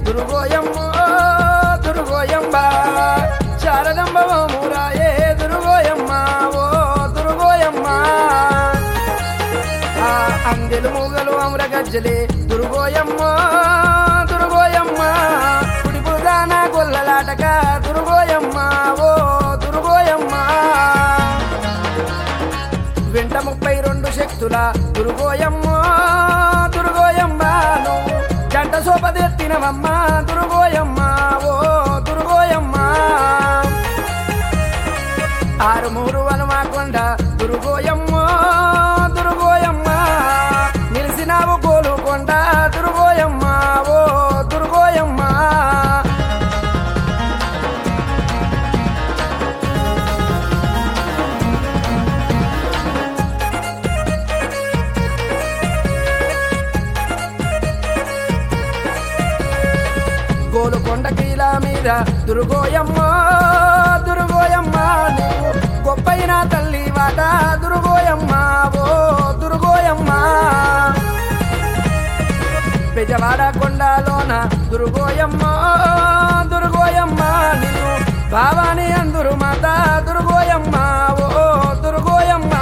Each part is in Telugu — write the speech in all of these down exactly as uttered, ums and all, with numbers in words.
దుర్గోయమ్మ దుర్గోయమ్మ శారదంబ మూరాయే దుర్గోయమ్మ ఓ దుర్గోయమ్మ ఆ అందెలు మూగలు అమర గజ్జలే దుర్గోయమ్మ దుర్గోయమ్మ కుడిపుదాన గొల్లలాటక దుర్గోయమ్మ ఓ దుర్గోయమ్మ వెంట ముప్పై రెండు శక్తుల దుర్గోయమ్మ దుర్గోయమ్మ నువ్వు జంట సోపదెత్తినవమ్మ దుర్గోయమ్మ ఓ దుర్గోయమ్మ ఆరు మూరు వనమాకొండ దుర్గోయమ్మ దుర్గోయమ్మ నిలిసినావు గోలుకొండ దుర్గోయమ్మ ఓ దుర్గోయమ్మ గోలుకొండ కీల మీద దుర్గోయమ్మ దుర్గోయమ్మ నువ్వు గొప్పైన తల్లి వాట దుర్గోయమ్మ ఓ దుర్గోయమ్మ పెజవాడ కొండలోన దుర్గోయమ్మ దుర్గోయమ్మ నిన్ను భావాని అందురు మాత దుర్గోయమ్మ ఓ దుర్గోయమ్మ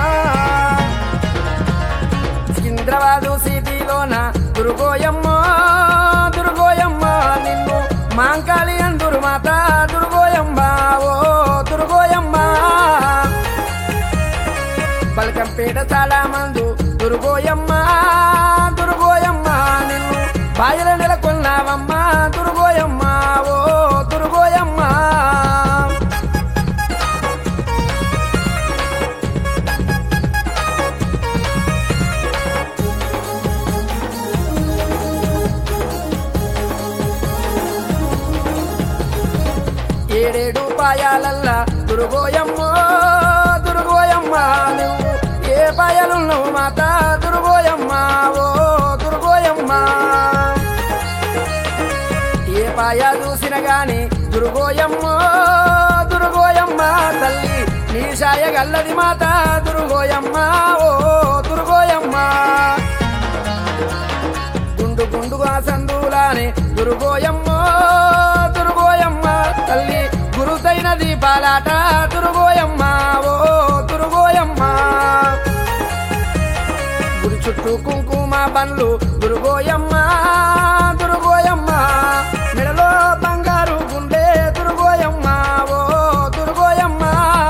సికింద్రాబాదు సిటీలోన దుర్గోయమ్మ దుర్గోయమ్మ నిన్ను మాంకాళి అందురు మాత దుర్గోయమ్మ ఓ దుర్గోయమ్మ బల్కంపేట చాలా మందు దుర్గోయమ్మ దుర్గోయమ్మ నిన్ను బాయల నెలకొన్నావమ్మ దుర్గోయమ్మ ఓ దుర్గోయమ్మ ఏడేడు పాయాలల్లా దుర్గోయమ్మ దుర్గోయమ్మ నువ్వు ఏ పాయాలున్నావు మాత దుర్గోయమ్మ ఓ దుర్గోయమ్మ ఏ పాయ చూసిన గాని దుర్గోయమ్మ దుర్గోయమ్మ తల్లి నీ సాయ గల్లది మాత దుర్గోయమ్మ ఓ దుర్గోయమ్మ గుండు గుండుగా సందులానే దుర్గోయమ్మ దుర్గోయమ్మ తల్లి గురుతైన దీపాలాట దుర్గోయమ్మ ఓ దుర్గోయమ్మ గుడి చుట్టూ కుంకుమ బండ్లు దుర్గోయమ్మ దుర్గోయమ్మ మెడలో బంగారు గుండె దుర్గోయమ్మ ఓ దుర్గోయమ్మ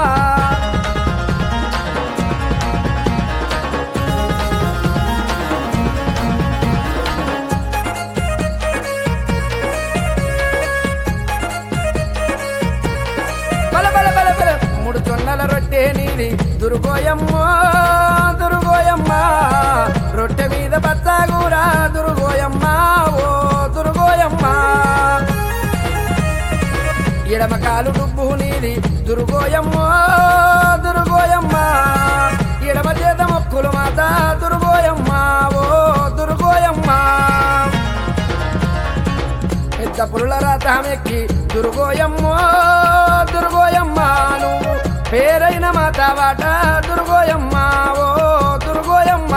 మూడు జొన్నల రొట్టె నీది దుర్గోయమ్మ దుర్గోయమ్మ రొట్టె మీద బత్తాగూర దుర్గోయమ్మ ఓ దుర్గోయమ్మ ఎడమ కాలు డుబ్బు నీది దుర్గోయమ్మ దుర్గోయమ్మ ఎడమ చేత మొక్కులు మాత దుర్గోయమ్మ ఓ దుర్గోయమ్మ పెద్ద పుల్ల రథమెక్కి దుర్గోయమ్మ దుర్గోయమ్మ నువ్వు పేరైన మాత వాట దుర్గోయమ్మ ఓ దుర్గోయమ్మ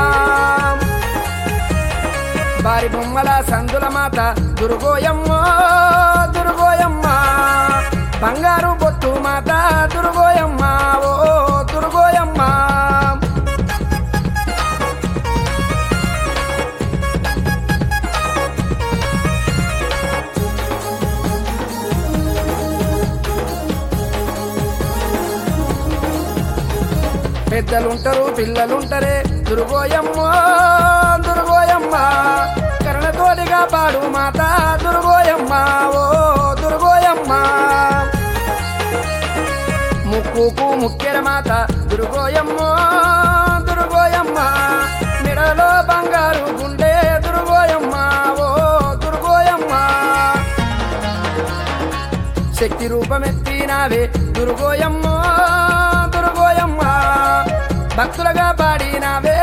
బారి బొమ్మల సందుల మాత దుర్గోయమ్మ దుర్గోయమ్మ బంగారు బొట్టు మాత దుర్గోయమ్మ ఓ దుర్గోయమ్మ పెద్దలుంటారు పిల్లలుంటరే దుర్గోయమ్మ దుర్గోయమ్మ కరుణతోటిగా పాడు మాత దుర్గోయమ్మ ఓ దుర్గోయమ్మ ముక్కుకు ముక్కెర మాత దుర్గోయమ్మ దుర్గోయమ్మ మెడలో బంగారు గుండె దుర్గోయమ్మ ఓ దుర్గోయమ్మ శక్తి రూపమెత్తినావే దుర్గోయమ్మ దుర్గోయమ్మ భక్తులుగా పాడినావే